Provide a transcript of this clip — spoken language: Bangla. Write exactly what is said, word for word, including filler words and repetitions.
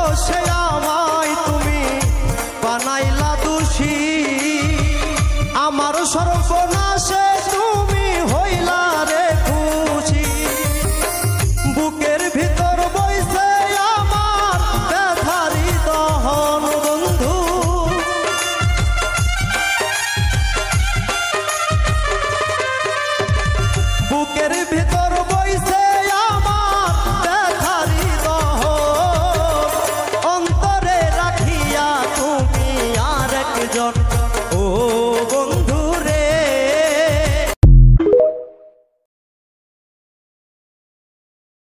দোষে আমায় তুমি বানাইলা দোষী, আমার সর্বনাশে তুমি হইলা রে খুশি। বুকের ভিতর বইছে আমার ব্যথারি দহন বন্ধু, বুকের ভিতর বইছে আমার ব্যথারি দহন, অন্তরে রাখিয়া তুমি আর একজন